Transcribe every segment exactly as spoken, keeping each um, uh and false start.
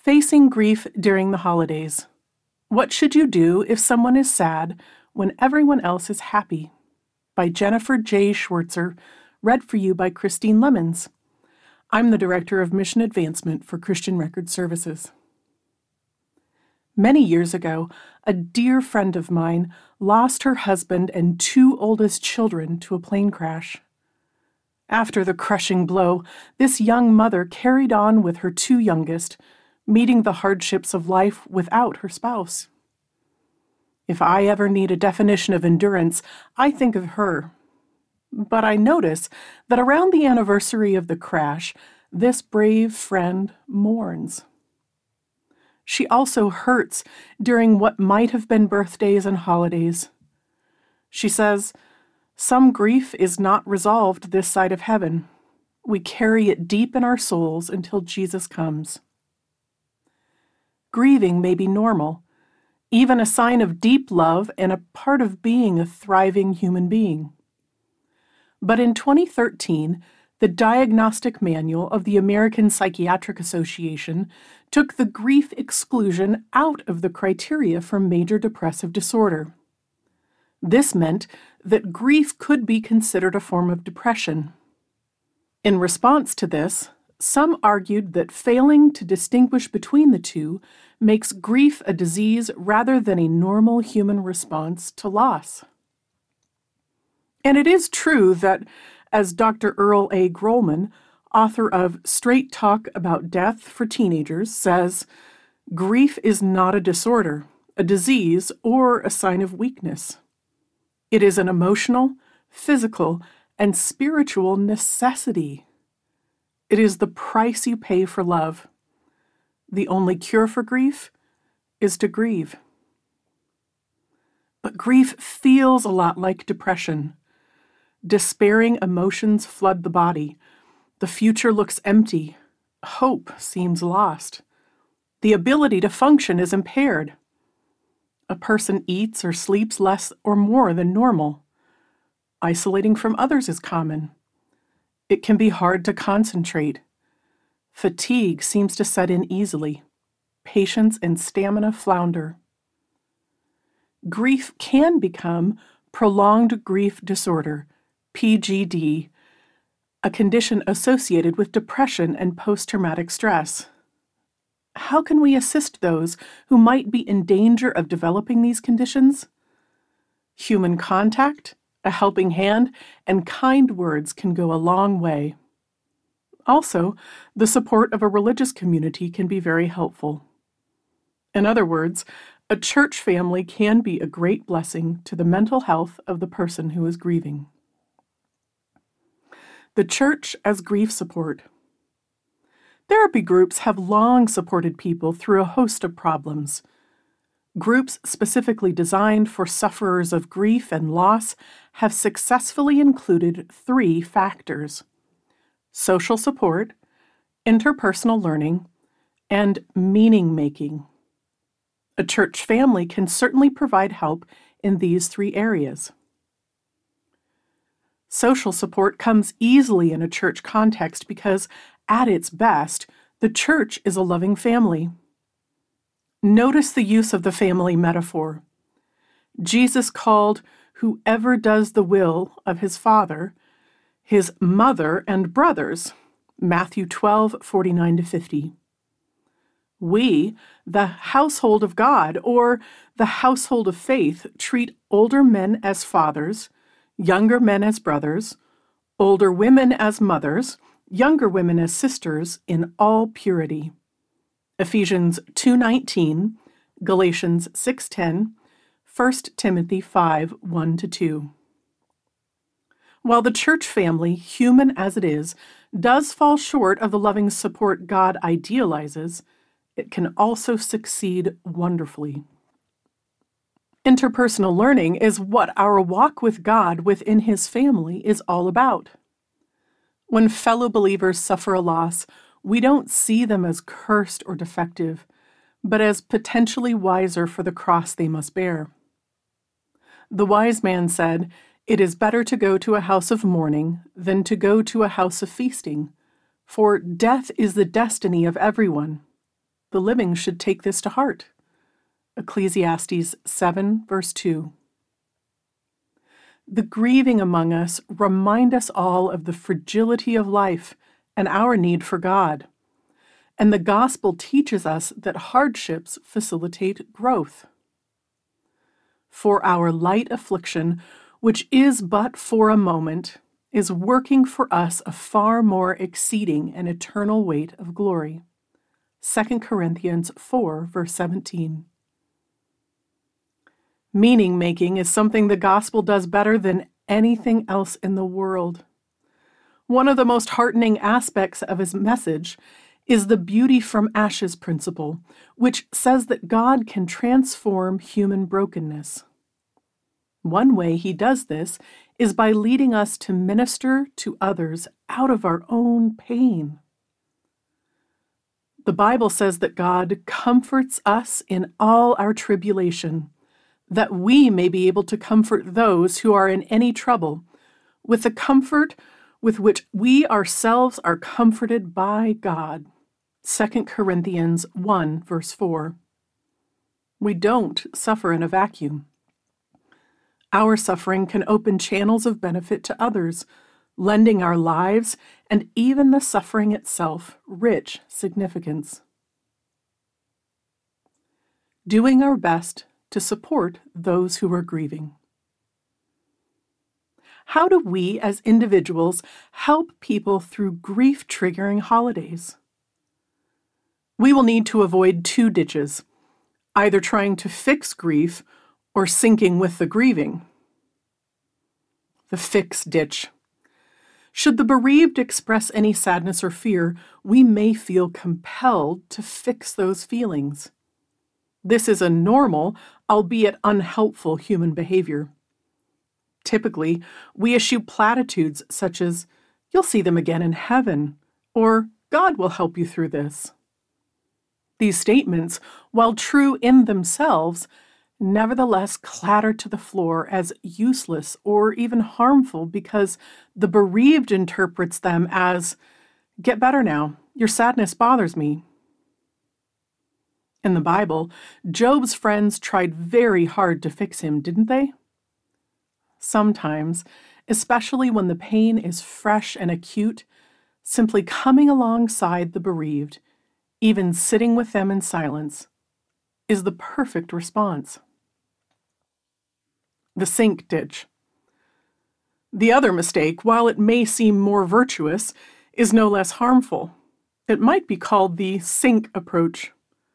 Facing grief during the holidays. What should you do if someone is sad when everyone else is happy? By Jennifer J. Schwartzer, read for you by Christine Lemons. I'm the Director of Mission Advancement for Christian Record Services. Many years ago, a dear friend of mine lost her husband and two oldest children to a plane crash. After the crushing blow, this young mother carried on with her two youngest, meeting the hardships of life without her spouse. If I ever need a definition of endurance, I think of her. But I notice that around the anniversary of the crash, this brave friend mourns. She also hurts during what might have been birthdays and holidays. She says, "Some grief is not resolved this side of heaven. We carry it deep in our souls until Jesus comes." Grieving may be normal, even a sign of deep love and a part of being a thriving human being. But in twenty thirteen, the Diagnostic Manual of the American Psychiatric Association took the grief exclusion out of the criteria for major depressive disorder. This meant that grief could be considered a form of depression. In response to this, some argued that failing to distinguish between the two makes grief a disease rather than a normal human response to loss. And it is true that, as Doctor Earl A. Grollman, author of Straight Talk About Death for Teenagers, says, grief is not a disorder, a disease, or a sign of weakness. It is an emotional, physical, and spiritual necessity. It is the price you pay for love. The only cure for grief is to grieve. But grief feels a lot like depression. Despairing emotions flood the body. The future looks empty. Hope seems lost. The ability to function is impaired. A person eats or sleeps less or more than normal. Isolating from others is common. It can be hard to concentrate. Fatigue seems to set in easily. Patience and stamina flounder. Grief can become prolonged grief disorder, P G D, a condition associated with depression and post-traumatic stress. How can we assist those who might be in danger of developing these conditions? Human contact, a helping hand, and kind words can go a long way. Also, the support of a religious community can be very helpful. In other words, a church family can be a great blessing to the mental health of the person who is grieving. The church as grief support. Therapy groups have long supported people through a host of problems. Groups specifically designed for sufferers of grief and loss have successfully included three factors: social support, interpersonal learning, and meaning-making. A church family can certainly provide help in these three areas. Social support comes easily in a church context because, at its best, the church is a loving family. Notice the use of the family metaphor. Jesus called whoever does the will of his Father his mother and brothers, Matthew twelve, forty-nine to fifty. We, the household of God, or the household of faith, treat older men as fathers, younger men as brothers, older women as mothers, younger women as sisters in all purity. Ephesians two nineteen, Galatians six ten, First Timothy five one to two. While the church family, human as it is, does fall short of the loving support God idealizes, it can also succeed wonderfully. Interpersonal learning is what our walk with God within His family is all about. When fellow believers suffer a loss, we don't see them as cursed or defective, but as potentially wiser for the cross they must bear. The wise man said, "It is better to go to a house of mourning than to go to a house of feasting, for death is the destiny of everyone. The living should take this to heart. Ecclesiastes seven, verse two. The grieving among us remind us all of the fragility of life and our need for God. And the gospel teaches us that hardships facilitate growth. For our light affliction, which is but for a moment, is working for us a far more exceeding and eternal weight of glory. Second Corinthians four, verse seventeen. Meaning making is something the gospel does better than anything else in the world. One of the most heartening aspects of his message is the beauty from ashes principle, which says that God can transform human brokenness. One way he does this is by leading us to minister to others out of our own pain. The Bible says that God comforts us in all our tribulation, that we may be able to comfort those who are in any trouble, with the comfort with which we ourselves are comforted by God. Second Corinthians one, verse four. We don't suffer in a vacuum. Our suffering can open channels of benefit to others, lending our lives and even the suffering itself rich significance. Doing our best to support those who are grieving. How do we as individuals help people through grief-triggering holidays? We will need to avoid two ditches, either trying to fix grief or sinking with the grieving. The fix ditch. Should the bereaved express any sadness or fear, we may feel compelled to fix those feelings. This is a normal, albeit unhelpful, human behavior. Typically, we issue platitudes such as, "You'll see them again in heaven," or "God will help you through this." These statements, while true in themselves, nevertheless clatter to the floor as useless or even harmful because the bereaved interprets them as, "Get better now, your sadness bothers me." In the Bible, Job's friends tried very hard to fix him, didn't they? Sometimes, especially when the pain is fresh and acute, simply coming alongside the bereaved, even sitting with them in silence, is the perfect response. The sink ditch. The other mistake, while it may seem more virtuous, is no less harmful. It might be called the sink approach.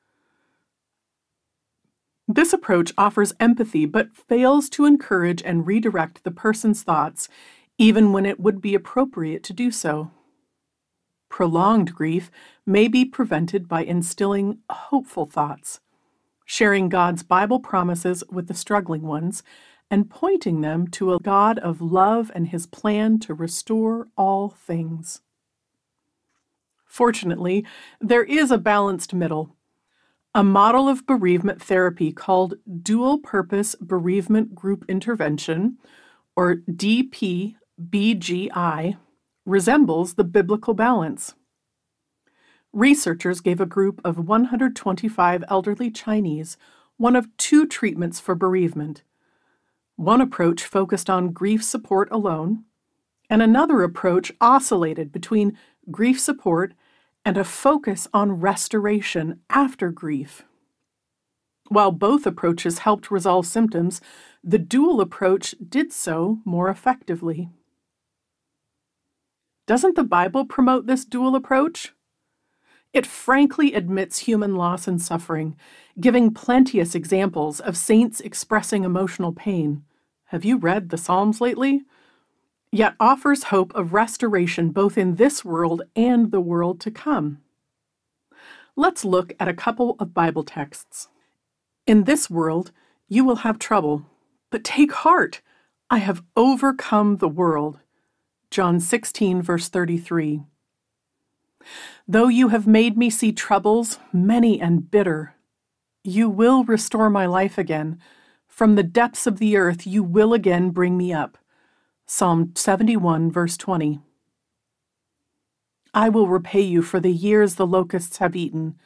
This approach offers empathy but fails to encourage and redirect the person's thoughts, even when it would be appropriate to do so. Prolonged grief may be prevented by instilling hopeful thoughts, sharing God's Bible promises with the struggling ones, and pointing them to a God of love and his plan to restore all things. Fortunately, there is a balanced middle. A model of bereavement therapy called Dual Purpose Bereavement Group Intervention, or D P B G I, resembles the biblical balance. Researchers gave a group of one hundred twenty-five elderly Chinese one of two treatments for bereavement. One approach focused on grief support alone, and another approach oscillated between grief support and a focus on restoration after grief. While both approaches helped resolve symptoms, the dual approach did so more effectively. Doesn't the Bible promote this dual approach? It frankly admits human loss and suffering, giving plenteous examples of saints expressing emotional pain. Have you read the Psalms lately? Yet offers hope of restoration both in this world and the world to come. Let's look at a couple of Bible texts. In this world, you will have trouble, but take heart. I have overcome the world. John sixteen, verse thirty-three. Though you have made me see troubles, many and bitter, you will restore my life again. From the depths of the earth, you will again bring me up. Psalm seventy-one, verse twenty. I will repay you for the years the locusts have eaten,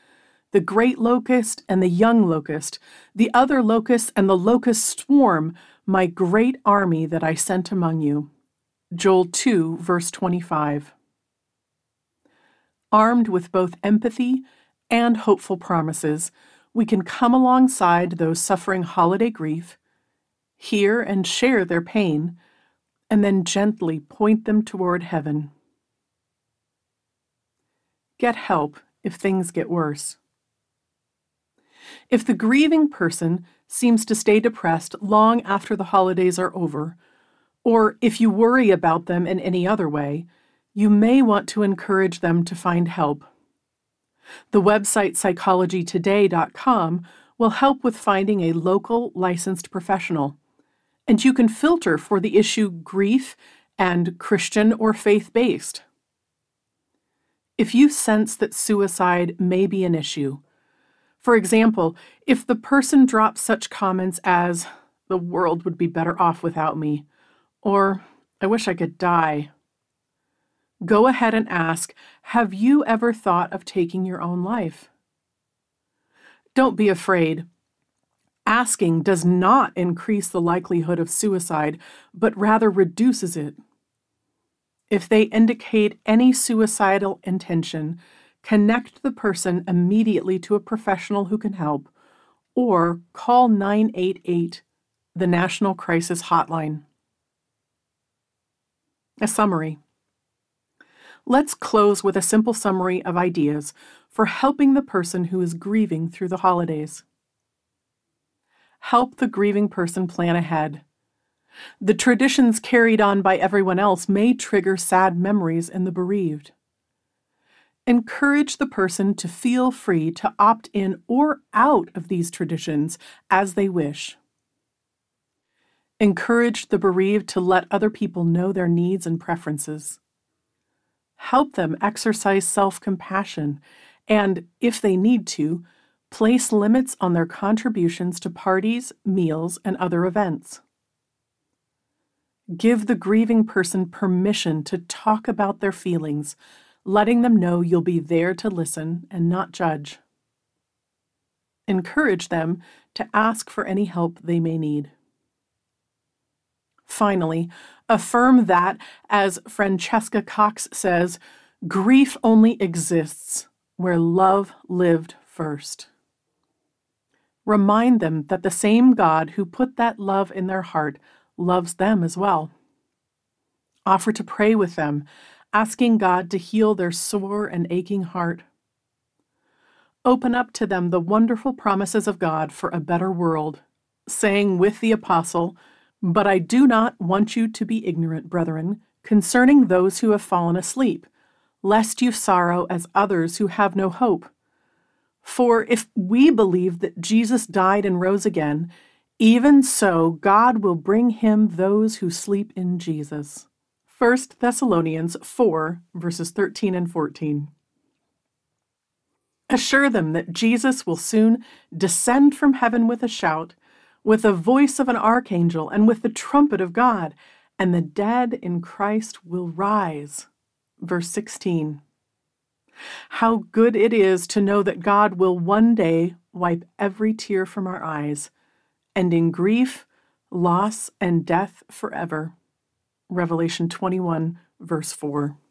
the great locust and the young locust, the other locust and the locust swarm, my great army that I sent among you. Joel two, verse twenty-five. Armed with both empathy and hopeful promises, we can come alongside those suffering holiday grief, hear and share their pain, and then gently point them toward heaven. Get help if things get worse. If the grieving person seems to stay depressed long after the holidays are over, or if you worry about them in any other way, you may want to encourage them to find help. The website psychology today dot com will help with finding a local licensed professional, and you can filter for the issue grief and Christian or faith-based. If you sense that suicide may be an issue, for example, if the person drops such comments as, "The world would be better off without me," or "I wish I could die," go ahead and ask, have you ever thought of taking your own life? Don't be afraid. Asking does not increase the likelihood of suicide, but rather reduces it. If they indicate any suicidal intention, connect the person immediately to a professional who can help, or call nine eight eight, the National Crisis Hotline. A summary. Let's close with a simple summary of ideas for helping the person who is grieving through the holidays. Help the grieving person plan ahead. The traditions carried on by everyone else may trigger sad memories in the bereaved. Encourage the person to feel free to opt in or out of these traditions as they wish. Encourage the bereaved to let other people know their needs and preferences. Help them exercise self-compassion and, if they need to, place limits on their contributions to parties, meals, and other events. Give the grieving person permission to talk about their feelings, letting them know you'll be there to listen and not judge. Encourage them to ask for any help they may need. Finally, affirm that, as Francesca Cox says, grief only exists where love lived first. Remind them that the same God who put that love in their heart loves them as well. Offer to pray with them, asking God to heal their sore and aching heart. Open up to them the wonderful promises of God for a better world, saying with the apostle, "But I do not want you to be ignorant, brethren, concerning those who have fallen asleep, lest you sorrow as others who have no hope. For if we believe that Jesus died and rose again, even so God will bring him those who sleep in Jesus." First Thessalonians four, verses thirteen and fourteen. Assure them that Jesus will soon descend from heaven with a shout, with the voice of an archangel, and with the trumpet of God, and the dead in Christ will rise. Verse sixteen. How good it is to know that God will one day wipe every tear from our eyes, ending grief, loss, and death forever. Revelation twenty-one, verse four.